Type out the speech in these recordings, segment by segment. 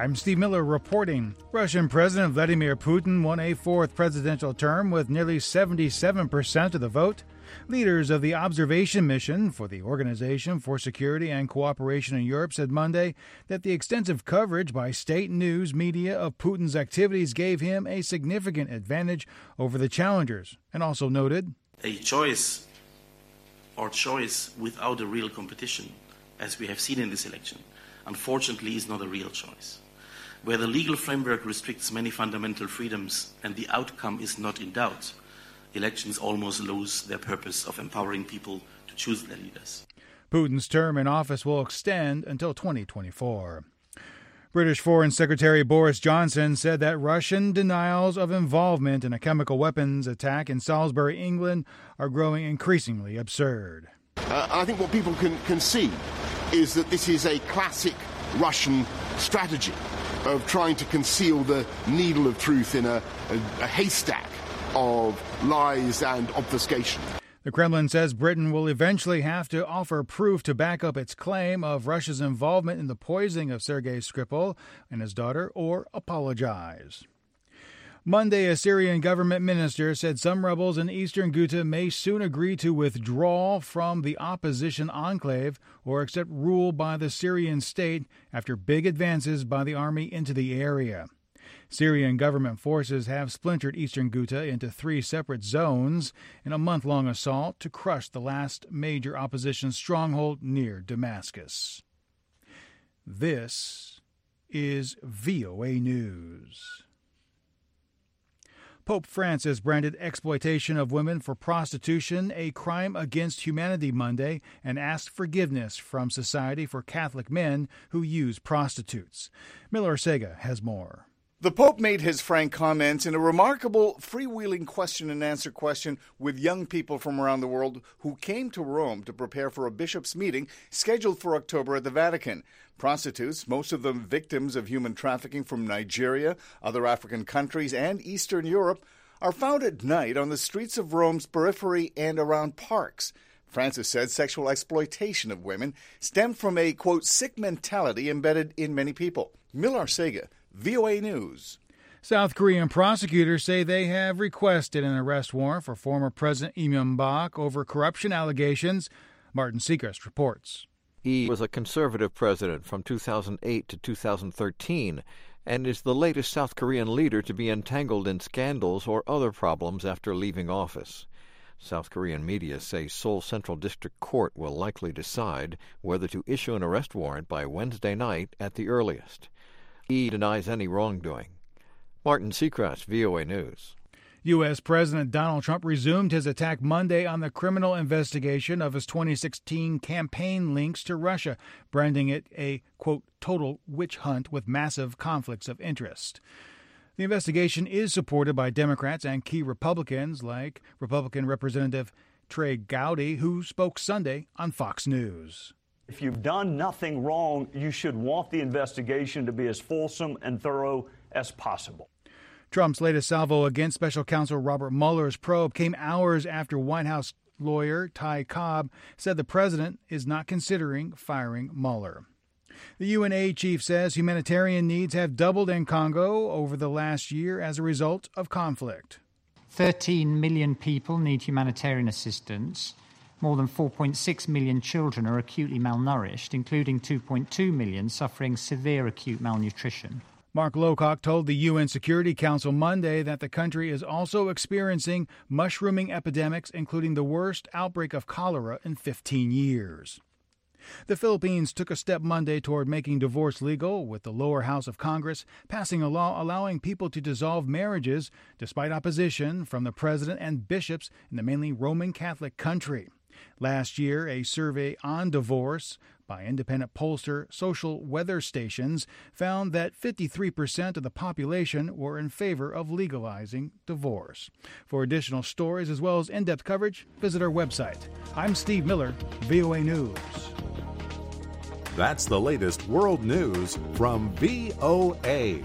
I'm Steve Miller reporting. Russian President Vladimir Putin won a fourth presidential term with nearly 77% of the vote. Leaders of the observation mission for the Organization for Security and Cooperation in Europe said Monday that the extensive coverage by state news media of Putin's activities gave him a significant advantage over the challengers, and also noted, a choice without a real competition, as we have seen in this election, unfortunately is not a real choice. Where the legal framework restricts many fundamental freedoms and the outcome is not in doubt, elections almost lose their purpose of empowering people to choose their leaders. Putin's term in office will extend until 2024. British Foreign Secretary Boris Johnson said that Russian denials of involvement in a chemical weapons attack in Salisbury, England, are growing increasingly absurd. I think what people can see is that this is a classic Russian strategy of trying to conceal the needle of truth in a haystack of lies and obfuscation. The Kremlin says Britain will eventually have to offer proof to back up its claim of Russia's involvement in the poisoning of Sergei Skripal and his daughter, or apologize. Monday, a Syrian government minister said some rebels in eastern Ghouta may soon agree to withdraw from the opposition enclave or accept rule by the Syrian state after big advances by the army into the area. Syrian government forces have splintered eastern Ghouta into 3 separate zones in a month-long assault to crush the last major opposition stronghold near Damascus. This is VOA News. Pope Francis branded exploitation of women for prostitution a crime against humanity Monday and asked forgiveness from society for Catholic men who use prostitutes. Miller Sega has more. The Pope made his frank comments in a remarkable freewheeling question-and-answer question with young people from around the world who came to Rome to prepare for a bishops' meeting scheduled for October at the Vatican. Prostitutes, most of them victims of human trafficking from Nigeria, other African countries, and Eastern Europe, are found at night on the streets of Rome's periphery and around parks. Francis said sexual exploitation of women stemmed from a, quote, sick mentality embedded in many people. Miller Sega, VOA News. South Korean prosecutors say they have requested an arrest warrant for former President Lee Myung-bak over corruption allegations. Martin Seacrest reports. He was a conservative president from 2008 to 2013 and is the latest South Korean leader to be entangled in scandals or other problems after leaving office. South Korean media say Seoul Central District Court will likely decide whether to issue an arrest warrant by Wednesday night at the earliest. He denies any wrongdoing. Martin Seacrest, VOA News. U.S. President Donald Trump resumed his attack Monday on the criminal investigation of his 2016 campaign links to Russia, branding it a, quote, total witch hunt with massive conflicts of interest. The investigation is supported by Democrats and key Republicans like Republican Representative Trey Gowdy, who spoke Sunday on Fox News. If you've done nothing wrong, you should want the investigation to be as fulsome and thorough as possible. Trump's latest salvo against special counsel Robert Mueller's probe came hours after White House lawyer Ty Cobb said the president is not considering firing Mueller. The UNAID chief says humanitarian needs have doubled in Congo over the last year as a result of conflict. 13 million people need humanitarian assistance. More than 4.6 million children are acutely malnourished, including 2.2 million suffering severe acute malnutrition. Mark Lowcock told the UN Security Council Monday that the country is also experiencing mushrooming epidemics, including the worst outbreak of cholera in 15 years. The Philippines took a step Monday toward making divorce legal, with the lower house of Congress passing a law allowing people to dissolve marriages despite opposition from the president and bishops in the mainly Roman Catholic country. Last year, a survey on divorce by independent pollster Social Weather Stations found that 53% of the population were in favor of legalizing divorce. For additional stories as well as in-depth coverage, visit our website. I'm Steve Miller, VOA News. That's the latest world news from VOA.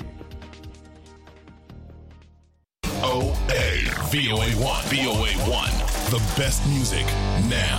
VOA 1. VOA 1. The best music now.